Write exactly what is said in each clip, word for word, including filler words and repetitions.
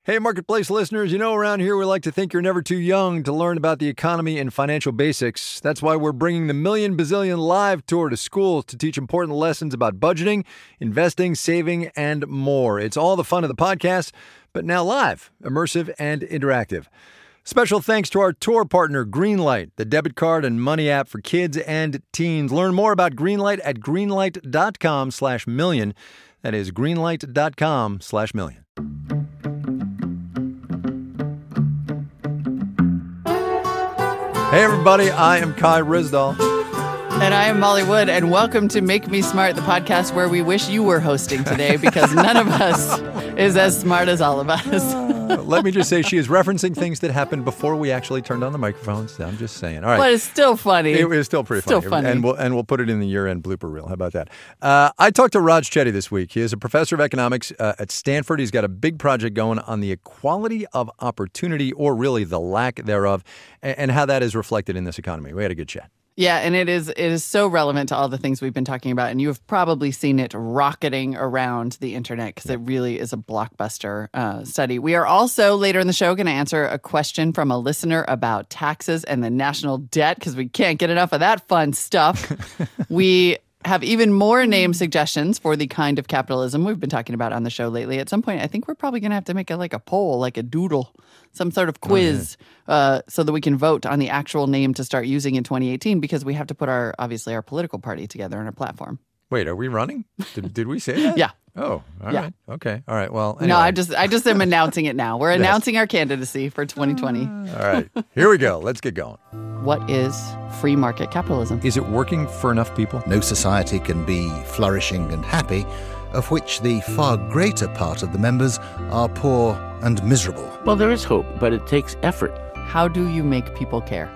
Hey, Marketplace listeners, you know around here we like to think you're never too young to learn about the economy and financial basics. That's why we're bringing the Million Bazillion Live Tour to schools to teach important lessons about budgeting, investing, saving, and more. It's all the fun of the podcast, but now live, immersive, and interactive. Special thanks to our tour partner, Greenlight, the debit card and money app for kids and teens. Learn more about Greenlight at greenlight.com slash million. That is greenlight.com slash million. Hey, everybody, I am Kai Ryssdal. And I am Molly Wood, and welcome to Make Me Smart, the podcast where we wish you were hosting today because none of us is as smart as all of us. uh, let me just say she is referencing things that happened before we actually turned on the microphones. I'm just saying. All right. But it's still funny. It is still pretty still funny. funny. And we'll, and we'll put it in the year-end blooper reel. How about that? Uh, I talked to Raj Chetty this week. He is a professor of economics uh, at Stanford. He's got a big project going on the equality of opportunity, or really the lack thereof, and, and how that is reflected in this economy. We had a good chat. Yeah, and it is it is so relevant to all the things we've been talking about, and you have probably seen it rocketing around the internet because it really is a blockbuster uh, study. We are also, later in the show, going to answer a question from a listener about taxes and the national debt because we can't get enough of that fun stuff. We have even more name suggestions for the kind of capitalism we've been talking about on the show lately. At some point, I think we're probably going to have to make a, like a poll, like a doodle, some sort of quiz, oh, yeah. uh, so that we can vote on the actual name to start using in twenty eighteen because we have to put our, obviously, our political party together on our platform. Wait, are we running? Did, did we say that? Yeah. Oh, all yeah. right. Okay. All right. Well, anyway. No, I just I just am announcing it now. We're yes. announcing our candidacy for twenty twenty. All right. Here we go. Let's get going. What is free market capitalism? Is it working for enough people? No society can be flourishing and happy, of which the far greater part of the members are poor and miserable. Well, there is hope, but it takes effort. How do you make people care?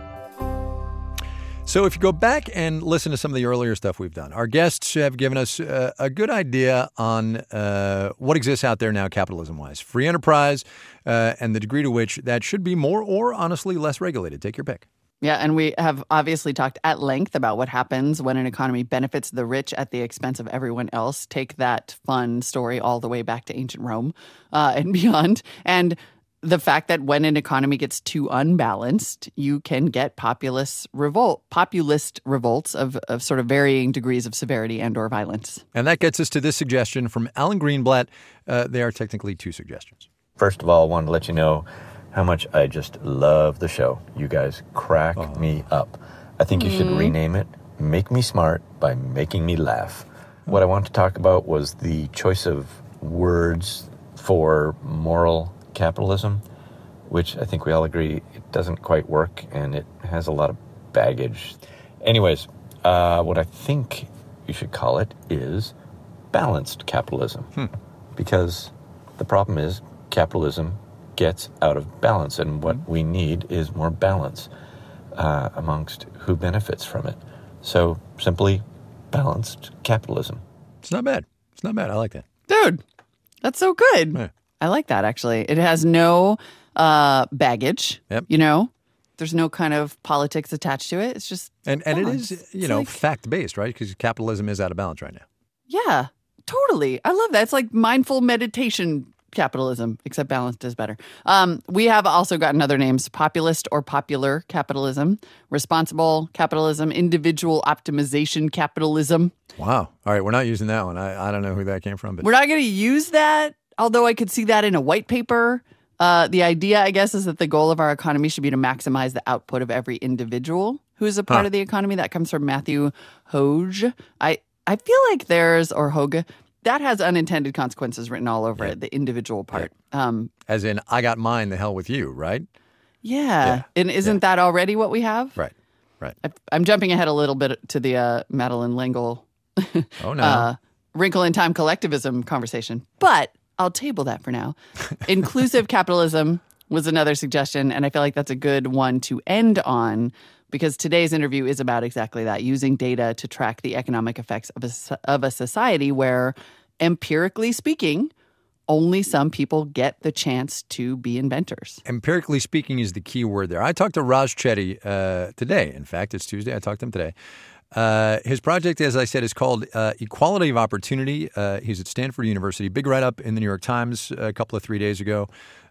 So if you go back and listen to some of the earlier stuff we've done, our guests have given us uh, a good idea on uh, what exists out there now capitalism-wise. Free enterprise uh, and the degree to which that should be more or honestly less regulated. Take your pick. Yeah, and we have obviously talked at length about what happens when an economy benefits the rich at the expense of everyone else. Take that fun story all the way back to ancient Rome uh, and beyond. And the fact that when an economy gets too unbalanced, you can get populist revolt, populist revolts of, of sort of varying degrees of severity and or violence. And that gets us to this suggestion from Alan Greenblatt. Uh, they are technically two suggestions. First of all, I wanted to let you know how much I just love the show. You guys crack oh. me up. I think you mm. should rename it Make Me Smart by Making Me Laugh. What I want to talk about was the choice of words for moral capitalism, which I think we all agree it doesn't quite work and it has a lot of baggage. Anyways, uh, what I think you should call it is balanced capitalism. Hmm. Because the problem is capitalism gets out of balance, and what we need is more balance uh, amongst who benefits from it. So simply balanced capitalism. It's not bad. It's not bad. I like that. Dude, that's so good. Yeah. I like that, actually. It has no uh, baggage, yep. you know? There's no kind of politics attached to it. It's just And and balance. it is, you it's know, like, fact-based, right? Because capitalism is out of balance right now. Yeah, totally. I love that. It's like mindful meditation capitalism, except balanced is better. Um, we have also gotten other names: populist or popular capitalism, responsible capitalism, individual optimization capitalism. Wow. All right, we're not using that one. I, I don't know who that came from. But we're not going to use that, although I could see that in a white paper. Uh, the idea, I guess, is that the goal of our economy should be to maximize the output of every individual who is a part huh. of the economy. That comes from Matthew Hoge. I, I feel like there's, or Hoge, that has unintended consequences written all over yeah. it, the individual part. Yeah. Um, As in, I got mine, the hell with you, right? Yeah. yeah. And isn't yeah. that already what we have? Right, right. I, I'm jumping ahead a little bit to the uh, Madeleine L'Engle oh, no. uh, Wrinkle in Time collectivism conversation. But I'll table that for now. Inclusive capitalism was another suggestion, and I feel like that's a good one to end on, because today's interview is about exactly that, using data to track the economic effects of a, of a society where, empirically speaking, only some people get the chance to be inventors. Empirically speaking is the key word there. I talked to Raj Chetty uh, today. In fact, it's Tuesday. I talked to him today. Uh, his project, as I said, is called uh, Equality of Opportunity. Uh, he's at Stanford University. Big write-up in the New York Times a couple of three days ago.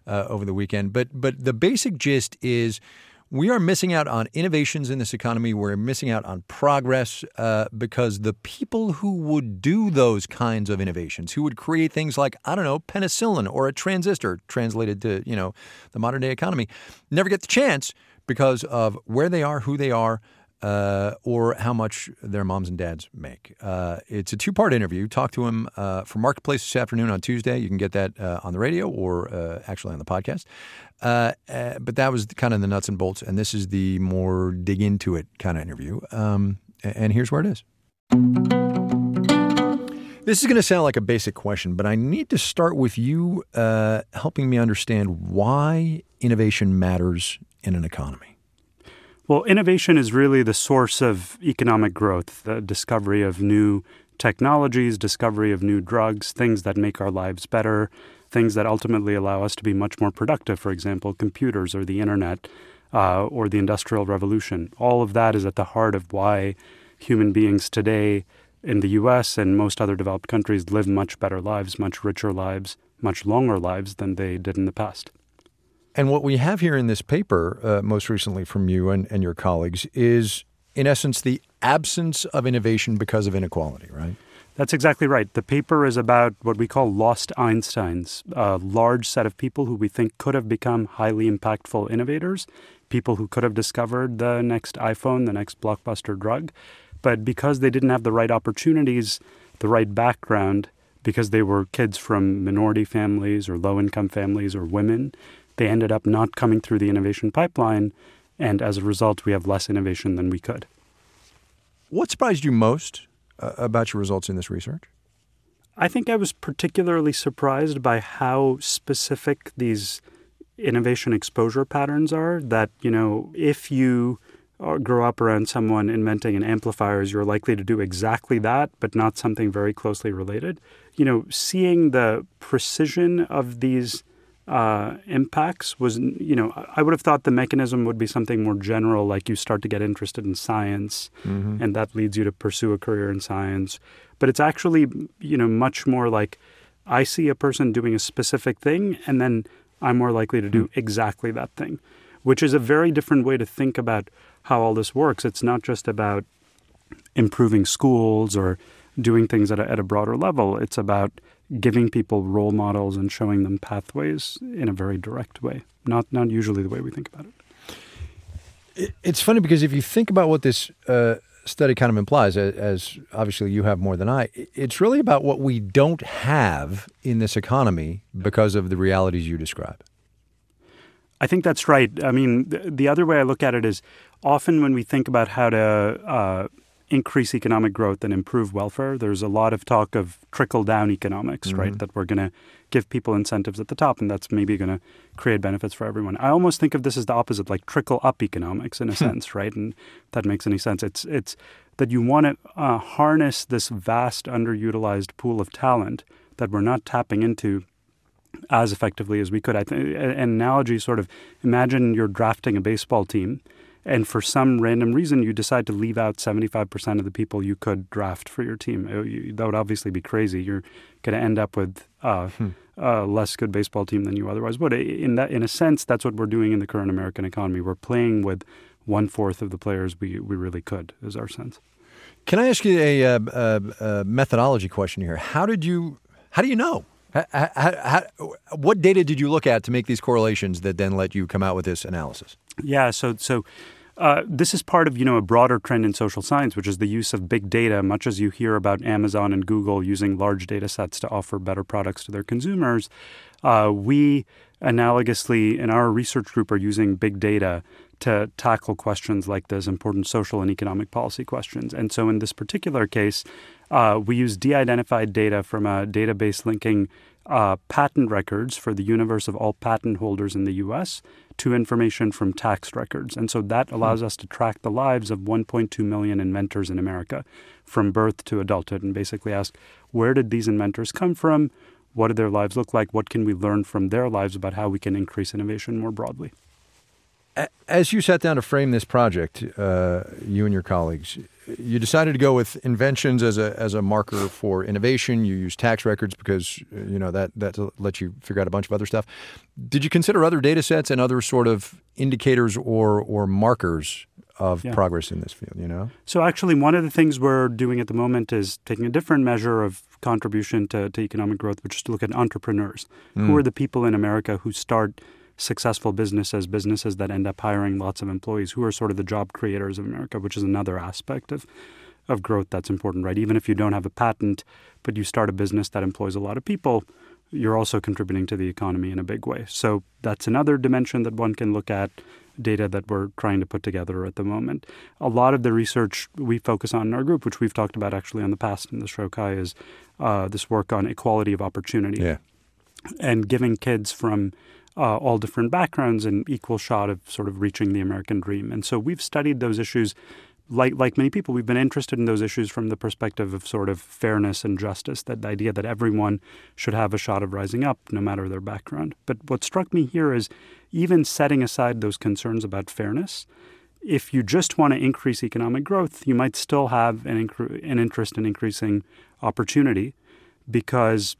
uh, over the weekend. But but the basic gist is we are missing out on innovations in this economy. We're missing out on progress uh, because the people who would do those kinds of innovations, who would create things like, I don't know, penicillin or a transistor, translated to, you know, the modern day economy, never get the chance because of where they are, who they are, uh, or how much their moms and dads make. Uh, it's a two-part interview. Talk to him uh, for Marketplace this afternoon on Tuesday. You can get that uh, on the radio or uh, actually on the podcast. Uh, uh, but that was kind of the nuts and bolts, and this is the more dig into it kind of interview. Um, and here's where it is. This is going to sound like a basic question, but I need to start with you uh, helping me understand why innovation matters in an economy. Well, innovation is really the source of economic growth, the discovery of new technologies, discovery of new drugs, things that make our lives better, things that ultimately allow us to be much more productive, for example, computers or the internet uh, or the Industrial Revolution. All of that is at the heart of why human beings today in the U S and most other developed countries live much better lives, much richer lives, much longer lives than they did in the past. And what we have here in this paper, uh, most recently from you and, and your colleagues, is, in essence, the absence of innovation because of inequality, right? That's exactly right. The paper is about what we call lost Einsteins, a large set of people who we think could have become highly impactful innovators, people who could have discovered the next iPhone, the next blockbuster drug. But because they didn't have the right opportunities, the right background, because they were kids from minority families or low-income families or women, they ended up not coming through the innovation pipeline. And as a result, we have less innovation than we could. What surprised you most uh, about your results in this research? I think I was particularly surprised by how specific these innovation exposure patterns are, that, you know, if you or grow up around someone inventing an amplifiers, you're likely to do exactly that, but not something very closely related. You know, seeing the precision of these uh, impacts was, you know, I would have thought the mechanism would be something more general, like you start to get interested in science, mm-hmm. and that leads you to pursue a career in science. But it's actually, you know, much more like I see a person doing a specific thing, and then I'm more likely to do mm-hmm. exactly that thing, which is a very different way to think about how all this works. It's not just about improving schools or doing things at a, at a broader level. It's about giving people role models and showing them pathways in a very direct way, not not usually the way we think about it. It's funny because if you think about what this uh, study kind of implies, as obviously you have more than I, it's really about what we don't have in this economy because of the realities you describe. I think that's right. I mean, the, the other way I look at it is often when we think about how to uh, increase economic growth and improve welfare, there's a lot of talk of trickle-down economics, mm-hmm. right? That we're going to give people incentives at the top, and that's maybe going to create benefits for everyone. I almost think of this as the opposite, like trickle-up economics in a sense, right? And if that makes any sense. It's it's that you want to uh, harness this vast underutilized pool of talent that we're not tapping into as effectively as we could. I think an analogy sort of, imagine you're drafting a baseball team, and for some random reason you decide to leave out seventy-five percent of the people you could draft for your team. You, that would obviously be crazy. You're going to end up with uh, hmm. a less good baseball team than you otherwise would. In that, in a sense, that's what we're doing in the current American economy. We're playing with one-fourth of the players we, we really could, is our sense. Can I ask you a, a, a methodology question here? How did you, how do you know? How, how, how, what data did you look at to make these correlations that then let you come out with this analysis? Yeah, so so uh, this is part of, you know, a broader trend in social science, which is the use of big data. Much as you hear about Amazon and Google using large data sets to offer better products to their consumers, uh, we analogously in our research group are using big data to tackle questions like this, important social and economic policy questions. And so in this particular case, uh, we use de-identified data from a database linking uh, patent records for the universe of all patent holders in the U S to information from tax records. And so that allows hmm. us to track the lives of one point two million inventors in America from birth to adulthood and basically ask, where did these inventors come from? What did their lives look like? What can we learn from their lives about how we can increase innovation more broadly? As you sat down to frame this project, uh, you and your colleagues, you decided to go with inventions as a as a marker for innovation. You used tax records because, you know, that, that lets you figure out a bunch of other stuff. Did you consider other data sets and other sort of indicators or or markers of yeah. progress in this field, you know? So actually, one of the things we're doing at the moment is taking a different measure of contribution to, to economic growth, which is to look at entrepreneurs. Mm. Who are the people in America who start successful businesses, businesses that end up hiring lots of employees, who are sort of the job creators of America, which is another aspect of, of growth that's important, right? Even if you don't have a patent, but you start a business that employs a lot of people, you're also contributing to the economy in a big way. So that's another dimension that one can look at, data that we're trying to put together at the moment. A lot of the research we focus on in our group, which we've talked about actually on the past in the show, Kai, is uh, this work on equality of opportunity yeah. and giving kids from Uh, all different backgrounds an equal shot of sort of reaching the American dream. And so we've studied those issues. Like like many people, we've been interested in those issues from the perspective of sort of fairness and justice, that the idea that everyone should have a shot of rising up no matter their background. But what struck me here is even setting aside those concerns about fairness, if you just want to increase economic growth, you might still have an, incre- an interest in increasing opportunity because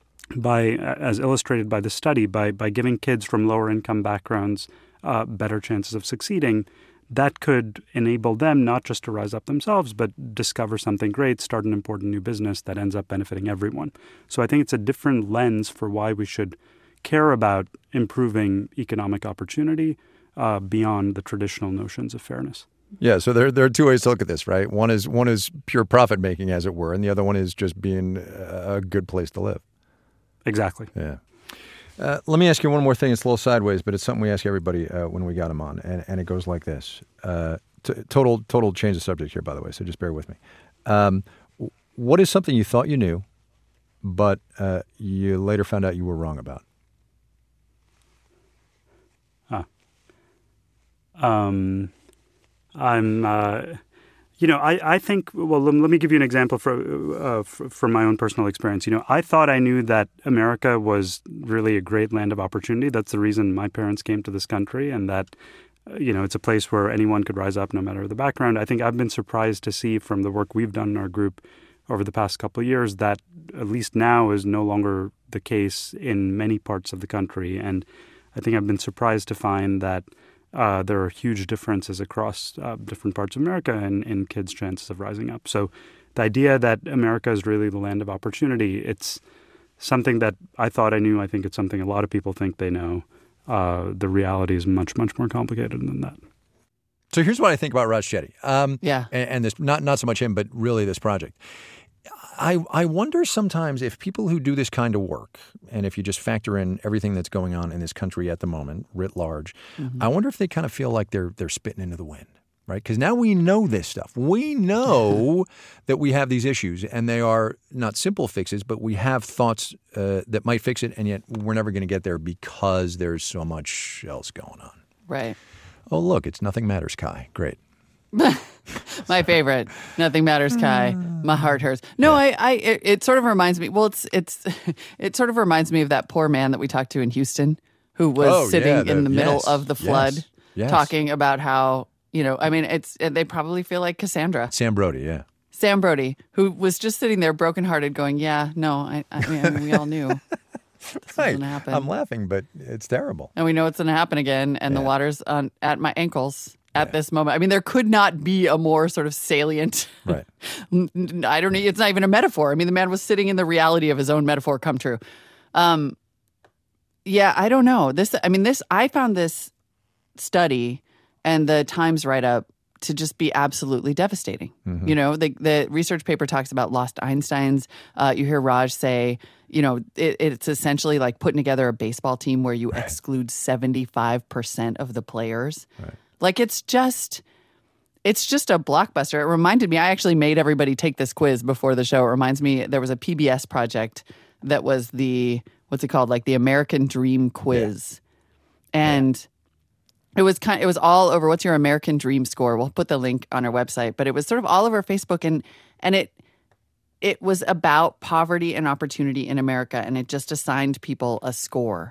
by, as illustrated by the study, by by giving kids from lower income backgrounds uh, better chances of succeeding, that could enable them not just to rise up themselves, but discover something great, start an important new business that ends up benefiting everyone. So I think it's a different lens for why we should care about improving economic opportunity uh, beyond the traditional notions of fairness. Yeah, so there there are two ways to look at this, right? One is one is pure profit making, as it were, and the other one is just being a good place to live. Exactly. Yeah. Uh, let me ask you one more thing. It's a little sideways, but it's something we ask everybody uh, when we got them on, and, and it goes like this. Uh, t- total total change of subject here, by the way, so just bear with me. Um, what is something you thought you knew, but uh, you later found out you were wrong about? Huh. Um, I'm... Uh... You know, I, I think, well, let, let me give you an example for, uh, for, from my own personal experience. You know, I thought I knew that America was really a great land of opportunity. That's the reason my parents came to this country, and that, uh, you know, it's a place where anyone could rise up no matter the background. I think I've been surprised to see from the work we've done in our group over the past couple of years that at least now is no longer the case in many parts of the country. And I think I've been surprised to find that Uh, there are huge differences across uh, different parts of America in, in kids' chances of rising up. So the idea that America is really the land of opportunity, it's something that I thought I knew. I think it's something a lot of people think they know. Uh, the reality is much, much more complicated than that. So here's what I think about Raj Chetty. Um, yeah. And, and this, not, not so much him, but really this project. I, I wonder sometimes if people who do this kind of work, and if you just factor in everything that's going on in this country at the moment, writ large, mm-hmm. I wonder if they kind of feel like they're they're spitting into the wind, right? Because now we know this stuff. We know that we have these issues, and they are not simple fixes, but we have thoughts uh, that might fix it, and yet we're never going to get there because there's so much else going on. Right. Oh, look, it's Nothing Matters, Kai. Great. My favorite, Nothing Matters, Kai. My heart hurts. No, yeah. I, I, it, it sort of reminds me. Well, it's, it's, it sort of reminds me of that poor man that we talked to in Houston, who was oh, sitting yeah, the, in the middle yes, of the flood, yes, yes. talking about how, you know, I mean, it's they probably feel like Cassandra. Sam Brody, yeah. Sam Brody, who was just sitting there brokenhearted, going, "Yeah, no, I, I mean, we all knew." This right. was gonna happen. I'm laughing, but it's terrible. And we know it's going to happen again, and yeah. the water's on, at my ankles at yeah. this moment. I mean, there could not be a more sort of salient. Right. I don't know. It's not even a metaphor. I mean, the man was sitting in the reality of his own metaphor come true. Um, yeah, I don't know. This, I mean, this, I found this study and the Times write-up to just be absolutely devastating. Mm-hmm. You know, the, the research paper talks about lost Einsteins. Uh, you hear Raj say, you know, it, it's essentially like putting together a baseball team where you right. exclude seventy-five percent of the players. Right. Like, it's just, it's just a blockbuster. It reminded me, I actually made everybody take this quiz before the show. It reminds me, there was a P B S project that was the, what's it called? Like the American Dream Quiz. Yeah. And yeah. it was kind it was all over, what's your American Dream score? We'll put the link on our website. But it was sort of all over Facebook. And, and it, it was about poverty and opportunity in America. And it just assigned people a score.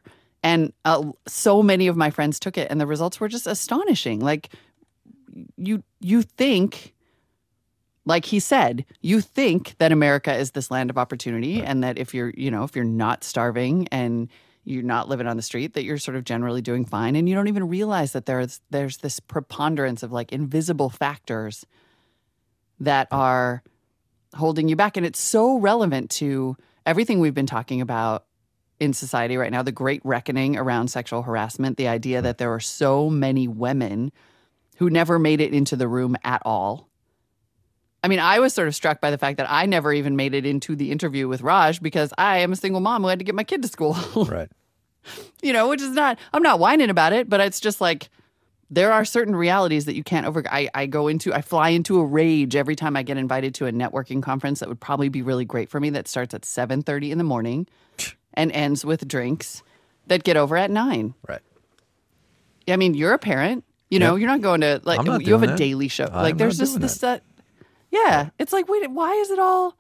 And uh, so many of my friends took it, and the results were just astonishing. Like, you you think, like he said, you think that America is this land of opportunity, right. and that if you're, you know, if you're not starving and you're not living on the street, that you're sort of generally doing fine, and you don't even realize that there's there's this preponderance of like invisible factors that are holding you back, and it's so relevant to everything we've been talking about in society right now, the great reckoning around sexual harassment, the idea that there are so many women who never made it into the room at all. I mean, I was sort of struck by the fact that I never even made it into the interview with Raj because I am a single mom who had to get my kid to school. Right. You know, which is not, I'm not whining about it, but it's just like, there are certain realities that you can't over. I, I go into, I fly into a rage every time I get invited to a networking conference that would probably be really great for me that starts at seven thirty in the morning and ends with drinks that get over at nine. Right. I mean, you're a parent. You know, Yep. you're not going to, like, I'm not you have doing a that. daily show. I'm like, there's not just doing this, that. uh, yeah. It's like, wait, why is it all,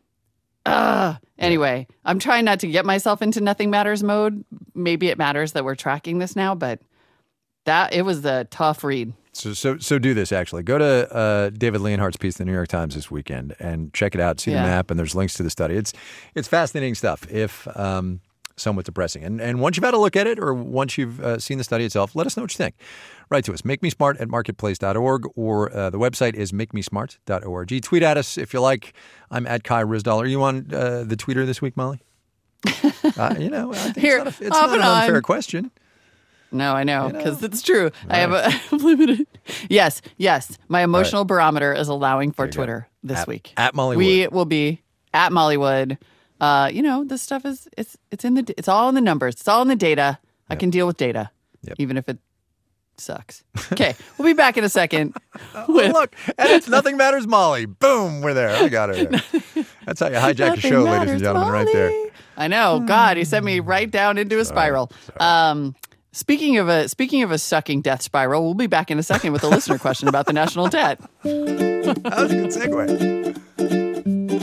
uh Anyway, I'm trying not to get myself into nothing matters mode. Maybe it matters that we're tracking this now, but that, it was a tough read. So, so, so do this, actually. Go to uh, David Leonhardt's piece in the New York Times this weekend and check it out. See Yeah. the map, and there's links to the study. It's it's fascinating stuff, if um, somewhat depressing. And and once you've had a look at it, or once you've uh, seen the study itself, let us know what you think. Write to us, make me smart at marketplace dot org, or uh, the website is make me smart dot org. Tweet at us if you like. I'm at Kai Ryssdal. Are you on uh, the Twitter this week, Molly? uh, you know, I think Here, it's not, a, it's off not an and on. unfair question. No, I know, You know? because it's true. I have a limited. Yes, yes. My emotional barometer is allowing for There you go. Twitter this At- week. at Molly We Wood. will be at Mollywood. Uh, you know, this stuff is it's it's in the it's all in the numbers. It's all in the data. I can deal with data, Yep. even if it sucks. Okay, we'll be back in a second. Oh, with look, and it's Nothing Matters Molly. Boom, we're there. I got her there. That's how you hijack a Nothing show, ladies and Matters, gentlemen, right there. Molly. I know. God, he sent me right down into a spiral. Um, speaking of a speaking of a sucking death spiral, we'll be back in a second with a listener question about the national debt. That was a good segue.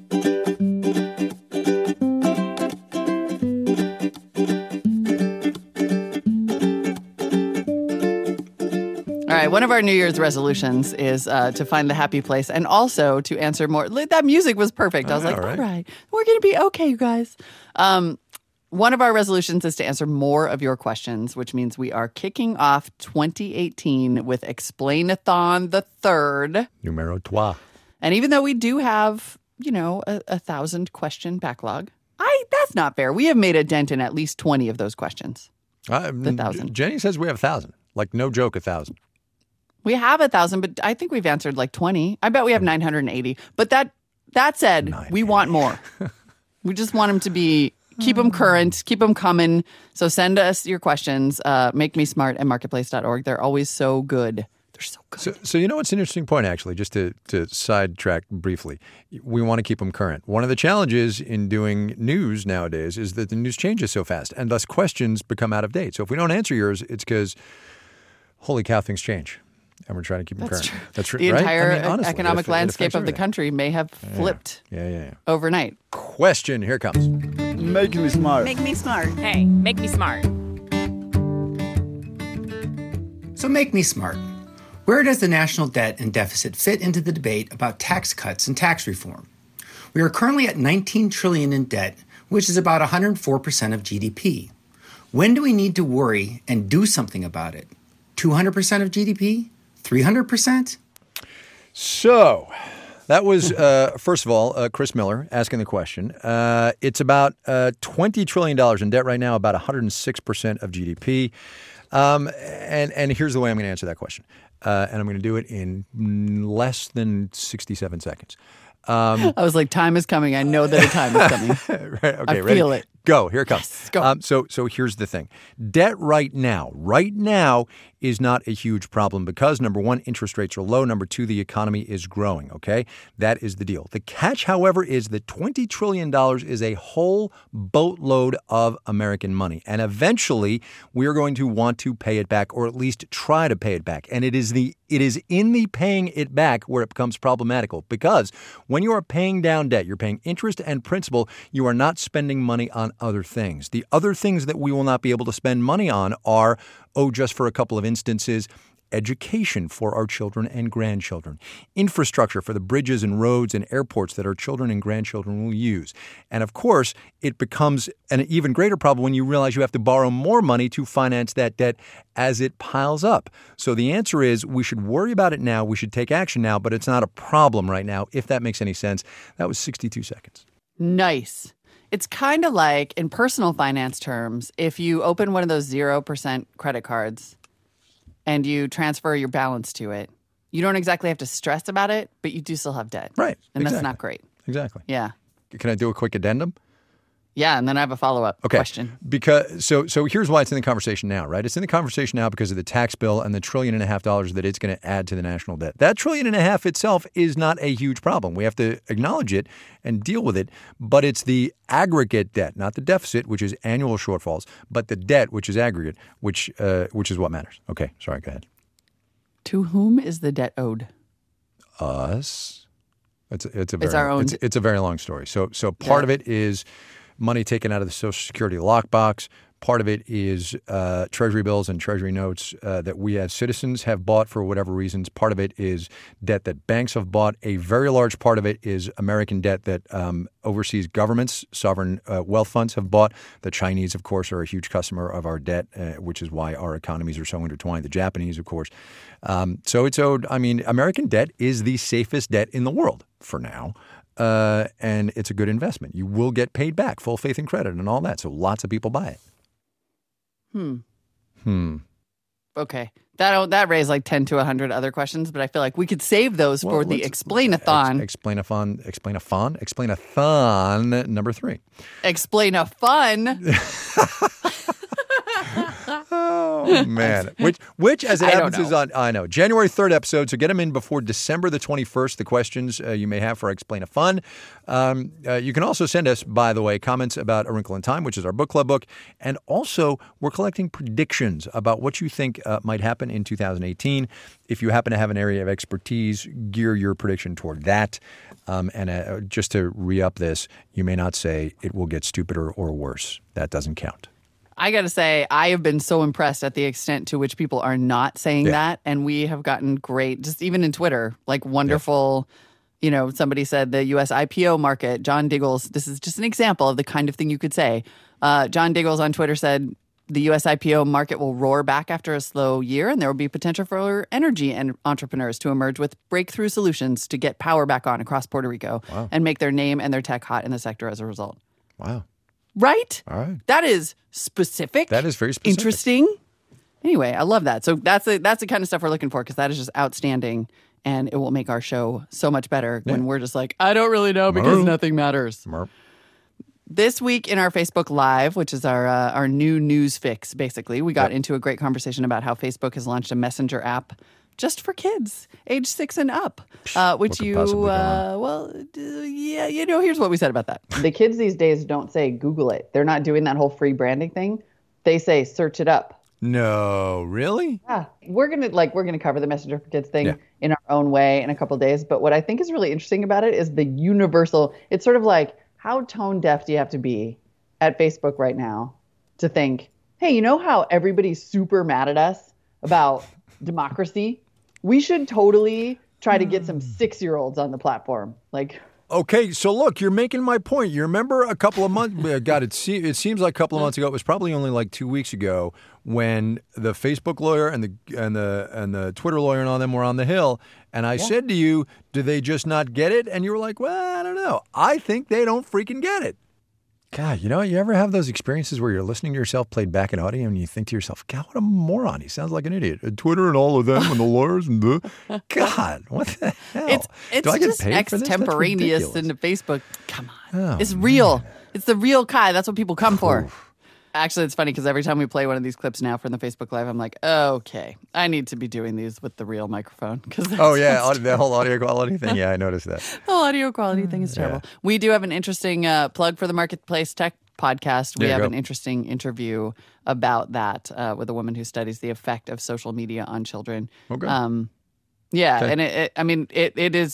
All right, one of our New Year's resolutions is uh, to find the happy place and also to answer more. That music was perfect. I was I know, like, right? all right, we're going to be okay, you guys. Um, one of our resolutions is to answer more of your questions, which means we are kicking off twenty eighteen with Explain-a-thon the third. Numero trois. And even though we do have, you know, a, a thousand question backlog, I that's not fair. We have made a dent in at least twenty of those questions. Uh, The thousand. Jenny says we have a thousand. Like, no joke, a thousand. We have a thousand, but I think we've answered like twenty. I bet we have nine hundred eighty. But that that said, we want more. We just want them to be, keep them current, keep them coming. So send us your questions. Uh, make me smart at marketplace dot org. They're always so good. They're so good. So, so you know what's an interesting point, actually, just to, to sidetrack briefly. We want to keep them current. One of the challenges in doing news nowadays is that the news changes so fast, and thus questions become out of date. So if we don't answer yours, it's because, holy cow, things change. And we're trying to keep them That's current. true. That's true. The right? entire I mean, honestly, economic it- it landscape affects of the everything. country may have flipped Yeah, yeah, yeah. overnight. Question, here it comes. Making me smart. Make me smart. Hey, make me smart. So make me smart. Where does the national debt and deficit fit into the debate about tax cuts and tax reform? We are currently at nineteen trillion dollars in debt, which is about one hundred four percent of G D P. When do we need to worry and do something about it? two hundred percent of G D P? three hundred percent? So that was, uh, first of all, uh, Chris Miller asking the question. Uh, it's about uh, twenty trillion dollars in debt right now, about one hundred six percent of G D P. Um, and, and here's the way I'm going to answer that question. Uh, and I'm going to do it in less than sixty-seven seconds. Um, I was like, time is coming. I know that a time is coming. right, okay, I ready? feel it. Go. Here it comes. Yes, go. Um, so, so here's the thing. Debt right now, right now is not a huge problem because, number one, interest rates are low. Number two, the economy is growing, okay? That is the deal. The catch, however, is that twenty trillion dollars is a whole boatload of American money. And eventually, we are going to want to pay it back, or at least try to pay it back. And it is the it is in the paying it back where it becomes problematical because when you are paying down debt, you're paying interest and principal, you are not spending money on other things. The other things that we will not be able to spend money on are, oh, just for a couple of instances, education for our children and grandchildren, infrastructure for the bridges and roads and airports that our children and grandchildren will use. And of course, it becomes an even greater problem when you realize you have to borrow more money to finance that debt as it piles up. So the answer is we should worry about it now. We should take action now, but it's not a problem right now, if that makes any sense. That was sixty-two seconds. Nice. It's kind of like, in personal finance terms, if you open one of those zero percent credit cards and you transfer your balance to it, you don't exactly have to stress about it, but you do still have debt. Right. And exactly. that's not great. Exactly. Yeah. Can I do a quick addendum? Yeah, and then I have a follow-up okay. question. Because so so here's why it's in the conversation now, right? It's in the conversation now because of the tax bill and the trillion and a half dollars that it's going to add to the national debt. That trillion and a half itself is not a huge problem. We have to acknowledge it and deal with it, but it's the aggregate debt, not the deficit, which is annual shortfalls, but the debt, which is aggregate, which uh, which is what matters. Okay, sorry, go ahead. To whom is the debt owed? Us. It's a, it's a very it's our own. It's, it's a very long story. So so part yeah. of it is money taken out of the Social Security lockbox. Part of it is uh, Treasury bills and Treasury notes uh, that we as citizens have bought for whatever reasons. Part of it is debt that banks have bought. A very large part of it is American debt that um, overseas governments, sovereign uh, wealth funds have bought. The Chinese, of course, are a huge customer of our debt, uh, which is why our economies are so intertwined. The Japanese, of course. Um, so it's owed. I mean, American debt is the safest debt in the world for now. Uh, and it's a good investment. You will get paid back, full faith and credit and all that. So lots of people buy it. Hmm. Hmm. Okay. That that raised like ten to one hundred other questions, but I feel like we could save those well, for the explain-a-thon. Ex- explain-a-thon. Explain-a-thon. Explain-a-thon number three. Explain-a-fun. Oh, man. Which, which as it happens, is on, I know, January third episode. So get them in before December the twenty-first, the questions uh, you may have for Explain a Fun. Um, uh, you can also send us, by the way, comments about A Wrinkle in Time, which is our book club book. And also, we're collecting predictions about what you think uh, might happen in two thousand eighteen. If you happen to have an area of expertise, gear your prediction toward that. Um, and uh, just to re-up this, you may not say it will get stupider or worse. That doesn't count. I got to say, I have been so impressed at the extent to which people are not saying yeah. that. And we have gotten great, just even in Twitter, like wonderful, yeah. you know, somebody said the U S I P O market, John Diggles, this is just an example of the kind of thing you could say. Uh, John Diggles on Twitter said the U S I P O market will roar back after a slow year, and there will be potential for energy and entrepreneurs to emerge with breakthrough solutions to get power back on across Puerto Rico wow. and make their name and their tech hot in the sector as a result. Wow. Right? All right. That is specific. That is very specific. Interesting. Anyway, I love that. So that's the, that's the kind of stuff we're looking for because that is just outstanding, and it will make our show so much better yeah. when we're just like, I don't really know because Merp. nothing matters. Merp. This week in our Facebook Live, which is our uh, our new news fix, basically, we got yep. into a great conversation about how Facebook has launched a messenger app just for kids, age six and up, uh, which you, uh, well, uh, yeah, you know, here's what we said about that. The kids these days don't say Google it. They're not doing that whole free branding thing. They say search it up. No, really? Yeah. We're going to like, we're going to cover the Messenger for Kids thing yeah. in our own way in a couple of days. But what I think is really interesting about it is the universal, it's sort of like, how tone deaf do you have to be at Facebook right now to think, hey, you know how everybody's super mad at us about democracy? We should totally try to get some six-year-olds on the platform. Like, okay, so look, you're making my point. You remember a couple of months, God, it, se- it seems like a couple of months ago, it was probably only like two weeks ago when the Facebook lawyer and the and the and the Twitter lawyer and all them were on the Hill. And I yeah. said to you, do they just not get it? And you were like, well, I don't know. I think they don't freaking get it. God, you know, you ever have those experiences where you're listening to yourself played back in audio and you think to yourself, God, what a moron. He sounds like an idiot. And Twitter and all of them and the lawyers and the... God, what the hell? It's, it's Do I get just paid for this? extemporaneous into Facebook. Come on. Oh, it's real. Man. It's the real Kai. That's what people come for. Oof. Actually, it's funny because every time we play one of these clips now from the Facebook Live, I'm like, okay, I need to be doing these with the real microphone. Oh, yeah, audio, the whole audio quality thing. Yeah, I noticed that. The whole audio quality thing is terrible. Yeah. We do have an interesting uh, plug for the Marketplace Tech podcast. We have go. an interesting interview about that uh, with a woman who studies the effect of social media on children. Okay. Um, yeah, okay. and it, it, I mean, it, it is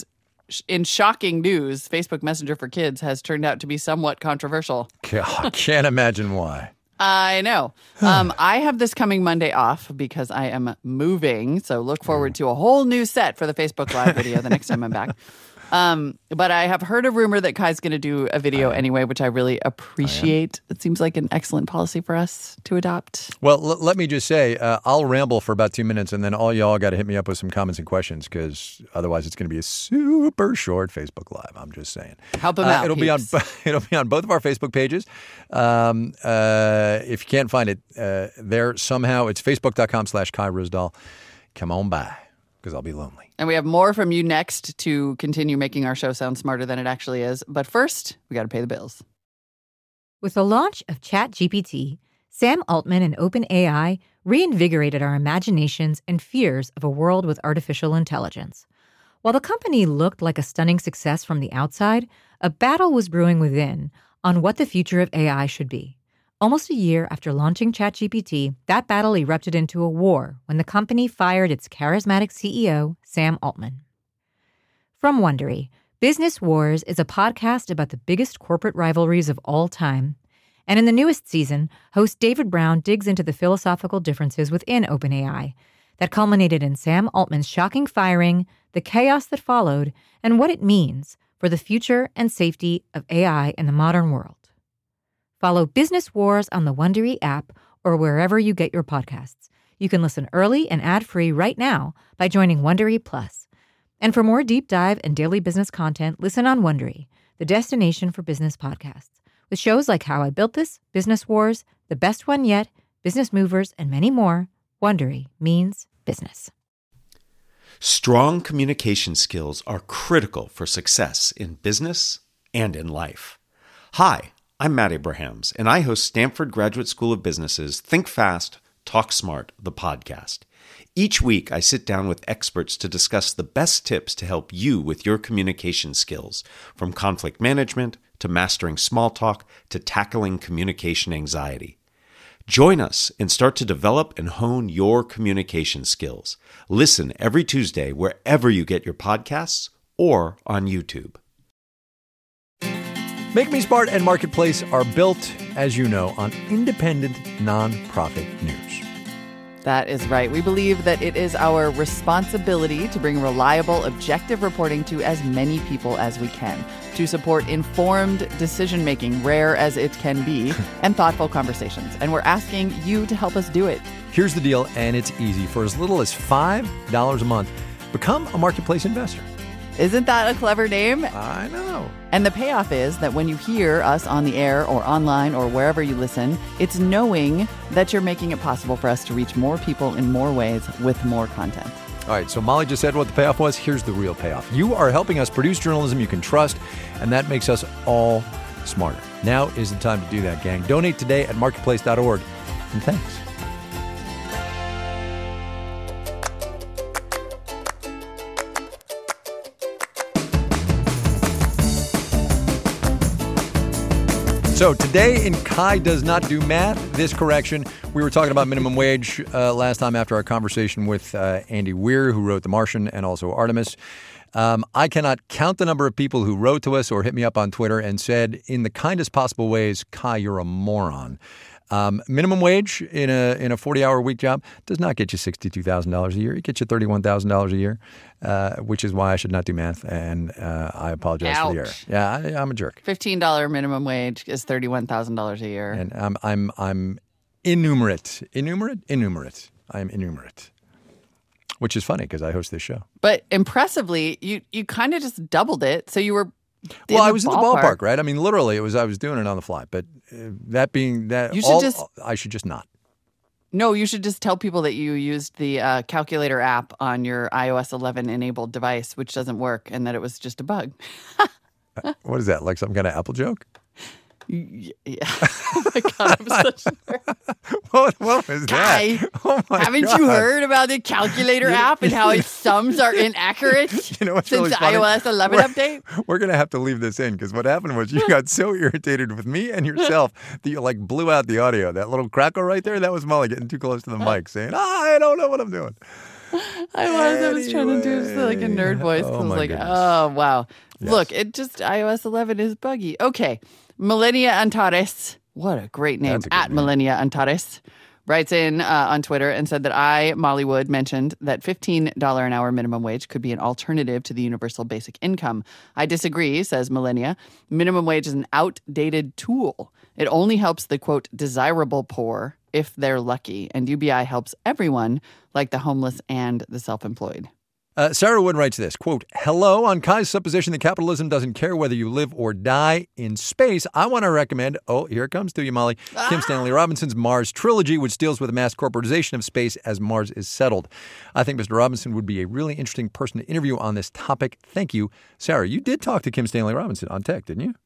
in shocking news, Facebook Messenger for Kids has turned out to be somewhat controversial. I can't imagine why. I know. um, I have this coming Monday off because I am moving. So look forward to a whole new set for the Facebook Live video the next time I'm back. Um, but I have heard a rumor that Kai's going to do a video anyway, which I really appreciate. It seems like an excellent policy for us to adopt. Well, l- let me just say, uh, I'll ramble for about two minutes, and then all y'all got to hit me up with some comments and questions, because otherwise it's going to be a super short Facebook Live. I'm just saying. Help him uh, out, It'll be on. peeps. It'll be on both of our Facebook pages. Um, uh, if you can't find it uh, there somehow, it's facebook.com slash Kai Ryssdal. Come on by, because I'll be lonely. And we have more from you next to continue making our show sound smarter than it actually is. But first, we got to pay the bills. With the launch of ChatGPT, Sam Altman and OpenAI reinvigorated our imaginations and fears of a world with artificial intelligence. While the company looked like a stunning success from the outside, a battle was brewing within on what the future of A I should be. Almost a year after launching ChatGPT, that battle erupted into a war when the company fired its charismatic C E O, Sam Altman. From Wondery, Business Wars is a podcast about the biggest corporate rivalries of all time. And in the newest season, host David Brown digs into the philosophical differences within OpenAI that culminated in Sam Altman's shocking firing, the chaos that followed, and what it means for the future and safety of A I in the modern world. Follow Business Wars on the Wondery app or wherever you get your podcasts. You can listen early and ad-free right now by joining Wondery Plus. And for more deep dive and daily business content, listen on Wondery, the destination for business podcasts, with shows like How I Built This, Business Wars, The Best One Yet, Business Movers, and many more. Wondery means business. Strong communication skills are critical for success in business and in life. Hi, I'm Matt Abrahams, and I host Stanford Graduate School of Business's Think Fast, Talk Smart, the podcast. Each week, I sit down with experts to discuss the best tips to help you with your communication skills, from conflict management to mastering small talk to tackling communication anxiety. Join us and start to develop and hone your communication skills. Listen every Tuesday wherever you get your podcasts or on YouTube. Make Me Smart and Marketplace are built, as you know, on independent, nonprofit news. That is right. We believe that it is our responsibility to bring reliable, objective reporting to as many people as we can, to support informed decision-making, rare as it can be, and thoughtful conversations. And we're asking you to help us do it. Here's the deal, and it's easy. For as little as five dollars a month, become a Marketplace investor. Isn't that a clever name? I know. And the payoff is that when you hear us on the air or online or wherever you listen, it's knowing that you're making it possible for us to reach more people in more ways with more content. All right, so Molly just said what the payoff was. Here's the real payoff. You are helping us produce journalism you can trust, and that makes us all smarter. Now is the time to do that, gang. Donate today at marketplace dot org, and thanks. So today in Kai Does Not Do Math, this correction, we were talking about minimum wage uh, last time after our conversation with uh, Andy Weir, who wrote The Martian and also Artemis. Um, I cannot count the number of people who wrote to us or hit me up on Twitter and said, in the kindest possible ways, Kai, you're a moron. Um, minimum wage in a in a forty-hour week job does not get you sixty-two thousand dollars a year. It gets you thirty-one thousand dollars a year, uh, which is why I should not do math, and uh, I apologize Ouch. for the error. Yeah, I, I'm a jerk. fifteen dollars minimum wage is thirty-one thousand dollars a year. And I'm I'm I'm innumerate. Innumerate? Innumerate. I am innumerate. Which is funny because I host this show. But impressively, you, you kind of just doubled it. So you were Well, I was in the ballpark, right? I mean, literally, it was. I was doing it on the fly. But uh, that being that, You should all, just- I should just not. No, you should just tell people that you used the uh, calculator app on your i O S eleven enabled device, which doesn't work, and that it was just a bug. What is that? Like some kind of Apple joke? Yeah. Oh my God, I'm such a nerd. What, what was Kai, that? Oh my haven't God. you heard about the calculator app and how its sums are inaccurate You know what's since really the funny? i O S eleven We're- update? We're going to have to leave this in because what happened was you got so irritated with me and yourself that you like blew out the audio. That little crackle right there, that was Molly getting too close to the mic saying, ah, I don't know what I'm doing. I was. I was trying to do like a nerd voice. Oh, I was my like, goodness. oh, wow. Yes. Look, it just, iOS eleven is buggy. Okay. Millennia Antares. What a great name. That's a good At name. Millennia Antares. Writes in uh, on Twitter and said that I, Molly Wood, mentioned that fifteen dollars an hour minimum wage could be an alternative to the universal basic income. I disagree, says Millennia. Minimum wage is an outdated tool. It only helps the, quote, desirable poor if they're lucky. And U B I helps everyone, like the homeless and the self-employed. Uh, Sarah Wood writes this, quote, hello, on Kai's supposition that capitalism doesn't care whether you live or die in space, I want to recommend, oh, here it comes to you, Molly, ah! Kim Stanley Robinson's Mars Trilogy, which deals with the mass corporatization of space as Mars is settled. I think Mister Robinson would be a really interesting person to interview on this topic. Thank you. Sarah, you did talk to Kim Stanley Robinson on Tech, didn't you?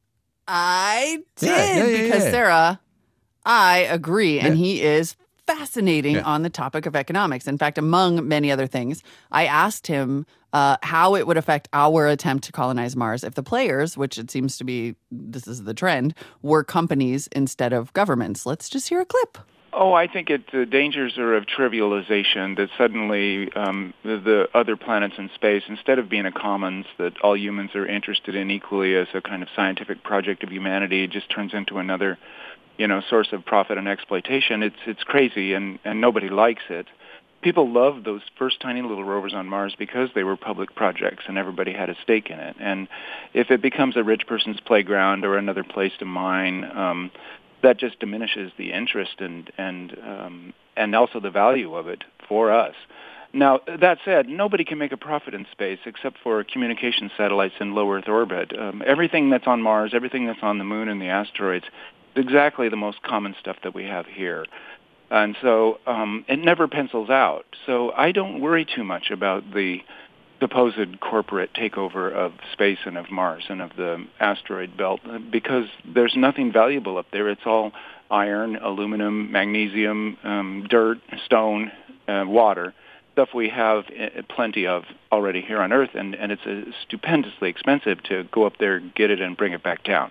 I did, Yeah, yeah, yeah, because, yeah. Sarah, I agree, and Yeah. he is fascinating Yeah. on the topic of economics. In fact, among many other things, I asked him uh, how it would affect our attempt to colonize Mars if the players, which it seems to be, this is the trend, were companies instead of governments. Let's just hear a clip. Oh, I think it, the dangers are of trivialization, that suddenly um, the, the other planets in space, instead of being a commons that all humans are interested in equally as a kind of scientific project of humanity, it just turns into another you know, source of profit and exploitation. It's it's crazy, and, and nobody likes it. People loved those first tiny little rovers on Mars because they were public projects and everybody had a stake in it. And if it becomes a rich person's playground or another place to mine, um, that just diminishes the interest and and um, and also the value of it for us. Now, that said, nobody can make a profit in space except for communication satellites in low Earth orbit. Um, everything that's on Mars, everything that's on the Moon and the asteroids, exactly the most common stuff that we have here. And so um, it never pencils out. So I don't worry too much about the supposed corporate takeover of space and of Mars and of the asteroid belt because there's nothing valuable up there. It's all iron, aluminum, magnesium, um, dirt, stone, uh, water, stuff we have uh, plenty of already here on Earth, and, and it's uh, stupendously expensive to go up there, get it, and bring it back down.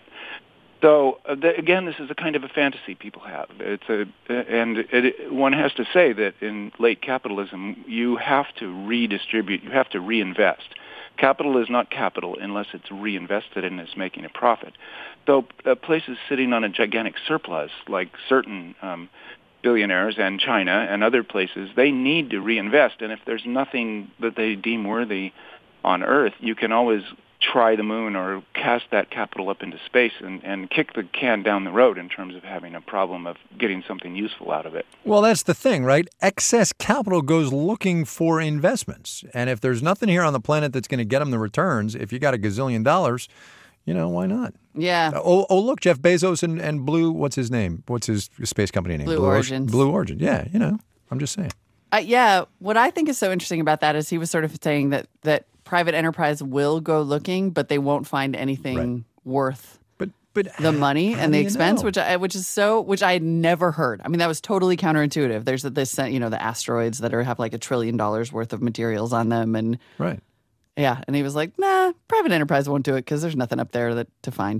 So uh, the, again, this is a kind of a fantasy people have. It's a, and it, one has to say that in late capitalism, you have to redistribute, you have to reinvest. Capital is not capital unless it's reinvested and is making a profit. So uh, places sitting on a gigantic surplus, like certain um, billionaires and China and other places, they need to reinvest. And if there's nothing that they deem worthy on Earth, you can always try the moon or cast that capital up into space and, and kick the can down the road in terms of having a problem of getting something useful out of it. Well, that's the thing, right? Excess capital goes looking for investments. And if there's nothing here on the planet that's going to get them the returns, if you got a gazillion dollars, you know, why not? Yeah. Oh, oh look, Jeff Bezos and, and Blue, what's his name? What's his space company name? Blue, Blue Origin. Blue Origin. Yeah, you know, I'm just saying. Uh, yeah. What I think is so interesting about that is he was sort of saying that that private enterprise will go looking, but they won't find anything Right. worth But but the money how and do the you expense, know? which I which is so which I had never heard. I mean, that was totally counterintuitive. There's this, you know, the asteroids that are have like a trillion dollars worth of materials on them, and Right. yeah, and he was like, nah, private enterprise won't do it because there's nothing up there that to find.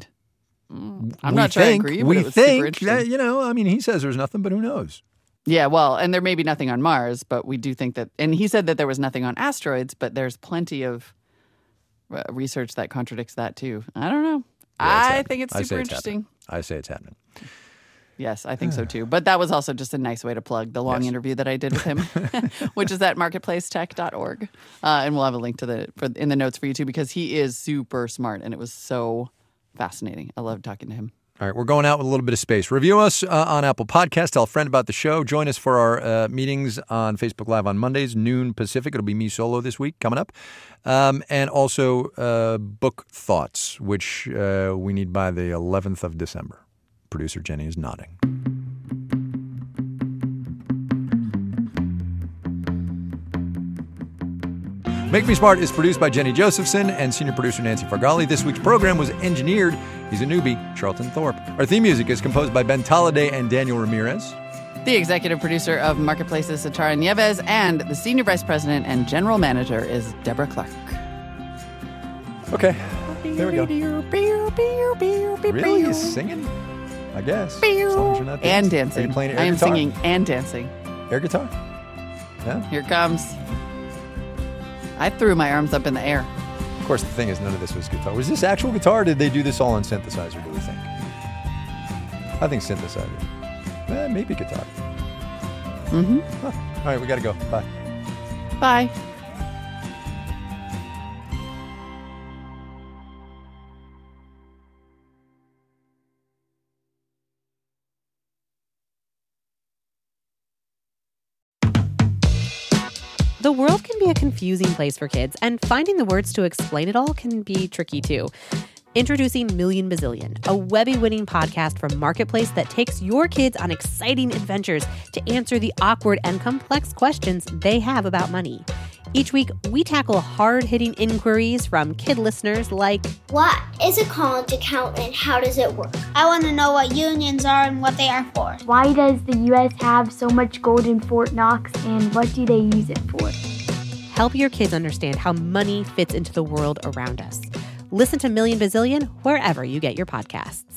Mm, I'm We not sure I think- agree, but we it was super think interesting. that, you know, I mean, he says there's nothing, but who knows? Yeah, well, and there may be nothing on Mars, but we do think that, and he said that there was nothing on asteroids, but there's plenty of uh, research that contradicts that too. I don't know. Yeah, I happening. think it's I super say it's interesting. happening. I say it's happening. Yes, I think so too. But that was also just a nice way to plug the long Yes. interview that I did with him, which is at marketplace tech dot org. Uh, and we'll have a link to the for, in the notes for you too, because he is super smart and it was so fascinating. I love talking to him. All right, we're going out with a little bit of space. Review us uh, on Apple Podcasts. Tell a friend about the show. Join us for our uh, meetings on Facebook Live on Mondays, noon Pacific. It'll be me solo this week coming up. Um, and also uh, book thoughts, which uh, we need by the eleventh of December. Producer Jenny is nodding. Make Me Smart is produced by Jenny Josephson and senior producer Nancy Fargali. This week's program was engineered, he's a newbie, Charlton Thorpe. Our theme music is composed by Ben Tolliday and Daniel Ramirez. The executive producer of Marketplace is Satara Nieves, and the senior vice president and general manager is Deborah Clark. Okay, there we go. Really? He's singing? I guess. As long as you're not And dancing. dancing. Are you playing air I am guitar? singing and dancing. Air guitar? Yeah. Here it comes. I threw my arms up in the air. Of course, the thing is, none of this was guitar. Was this actual guitar, or did they do this all on synthesizer, do we think? I think synthesizer. Eh, maybe guitar. Mm-hmm. Huh. All right, we got to go. Bye. Bye. The world can be a confusing place for kids, and finding the words to explain it all can be tricky too. Introducing Million Bazillion, a Webby-winning podcast from Marketplace that takes your kids on exciting adventures to answer the awkward and complex questions they have about money. Each week, we tackle hard-hitting inquiries from kid listeners like, what is a college account and how does it work? I want to know what unions are and what they are for. Why does the U S have so much gold in Fort Knox and what do they use it for? Help your kids understand how money fits into the world around us. Listen to Million Bazillion wherever you get your podcasts.